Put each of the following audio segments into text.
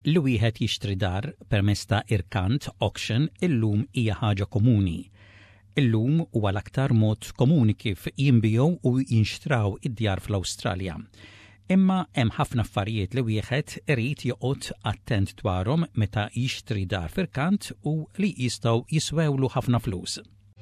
Li wieħed jixtri dar permezz ta' irkant auction illum hija ħaġa komuni. Illum huwa l-aktar mod komuni kif jinbijew u jinxtraw id-djar fl-Awstralja. Imma hemm ħafna affarijiet li wieħed irid joqgħod attent dwarhom meta jixtri dar f'irkant u li jistgħu jiswewlu ħafna flus.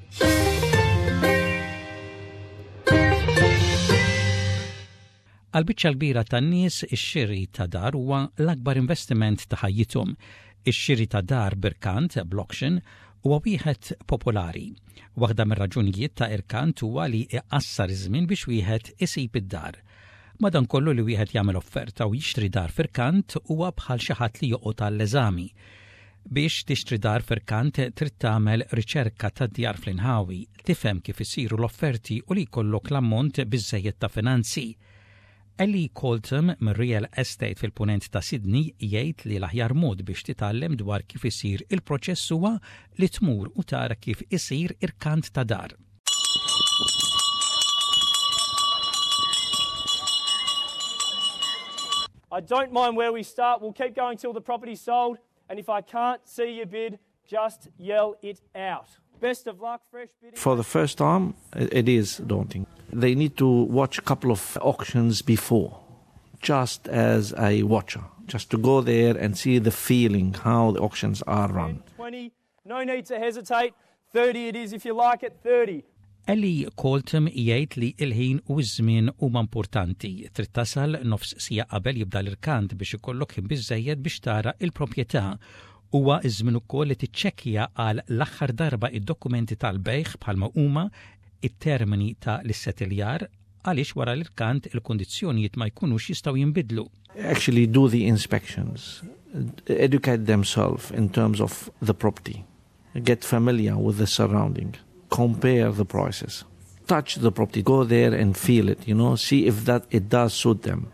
Għal-biċċa kbira tan-nies ix-xiri ta' dar huwa l-akbar investiment ta' ħajjithom. Ix-xiri ta' dar b'irkant bl-auction huwa wieħed popolari. Waħda mir-raġunijiet ta' irkant huwa li iqassar iż-żmien biex wieħed isib id-dar. Madankollu li wieħed jagħmel offerta u jixtri dar f'irkant huwa bħal xi ħadd li joqgħod għall-eżami. Biex tixtri dar f'irkant trid tagħmel riċerka tad-djar fl-inħawi, tifhem kif isiru l-offerti u li jkollok l-ammont biżżejjed ta' finanzi. Ellie Colton mir-Real Estate fil-punent ta' Sydney jgħid li l-aħjar mod biex titgħallem dwar kif isir il-proċess huwa li tmur u tara kif isir irkant ta' dar. I don't mind where we start. We'll keep going till the property's sold. And if I can't see your bid, just yell it out. Best of luck, fresh bidding. For the first time, it is daunting. They need to watch a couple of auctions before, just as a watcher, just to go there and see the feeling, how the auctions are run. 20, no need to hesitate. 30 it is if you like it, 30. Ellie Colton jgħid li l-ħin u ż-żmien huma importanti. Trid tasal nofs sija qabel jibda l-irkant biex ikollok ħin biżżejjed biex tara l-proprjetà. Huwa ż-żmien ukoll li tiċċekkja għal l-aħħar darba id-dokumenti tal-bejħ bħalma huma it-termini ta' l-settiljar għaliex wara l-irkant il-kundizzjonijiet ma jkunux jistgħu jinbidlu. Actually do the inspections, educate themselves in terms of the property, get familiar with the surrounding, compare the prices, touch the property, go there and feel it, see if that it does suit them.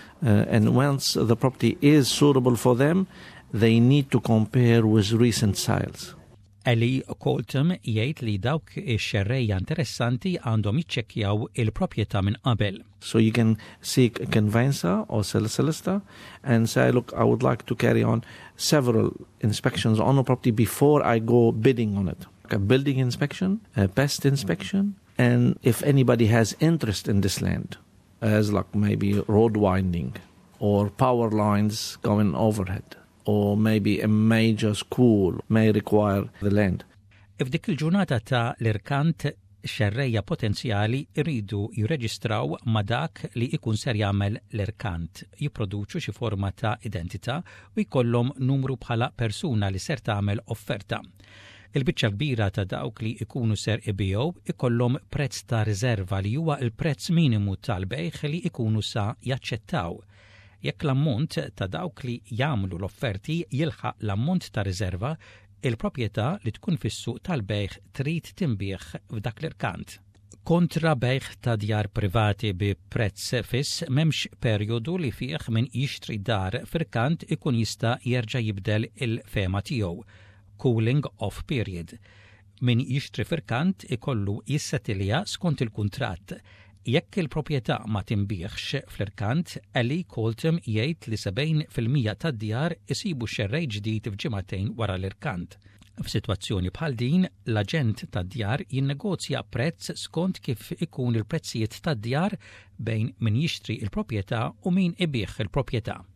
And once the property is suitable for them, they need to compare with recent sales. Ellie Colton jgħid li dawk ix-xerrejja interessanti għandhom jiċċekkjaw il-proprjetà minn qabel. So you can seek a conveyancer or solicitor and say, look, I would like to carry on several inspections on a property before I go bidding on it. A building inspection, a pest inspection, and if anybody has interest in this land, as like maybe road winding or power lines going overhead, or maybe a major school may require the land. F'dik il-ġurnata ta' l-irkant xerrejja potenzjali iridu jirreġistraw ma' dak li ikun ser jagħmel l-irkant, jipproduċu xi forma ta' identità u jkollhom numru bħala persuna li ser tagħmel offerta. Il-biċċa kbira ta' dawk li ikunu ser ibijow ikollhom prezz ta' riserva li huwa l-prezz minimu tal-bejħ li ikunu sa jaċċettaw. Jekk l-ammont ta' dawk li jagħmlu l-offerti jilħaq l-ammont ta' riserva, il-proprjetà li tkun fis-suq tal-bejħ trid tinbieħ f'dak l-irkant. Kontra bejħ ta' djar privati bi prezz fiss m'hemmx perjodu li fih min jixtri dar f'irkant ikun jista' jerġa' jibdel il-fema tiegħu. Cooling off period. Min jixtri f'irkant ikollu jissettilja skont il-kuntratt. Jekk il-proprjetà ma tinbieħx fl-irkant, Ellie Colton jgħid li 70% tad-djar isibu xerrej ġdid f'ġimagħtejn wara l-irkant. F'sitwazzjoni bħal din, l-aġent tad-djar jinnegozja prezz skont kif ikun il-prezzijiet tad-djar bejn min jixtri il-proprjetà u min ibih il-proprjetà.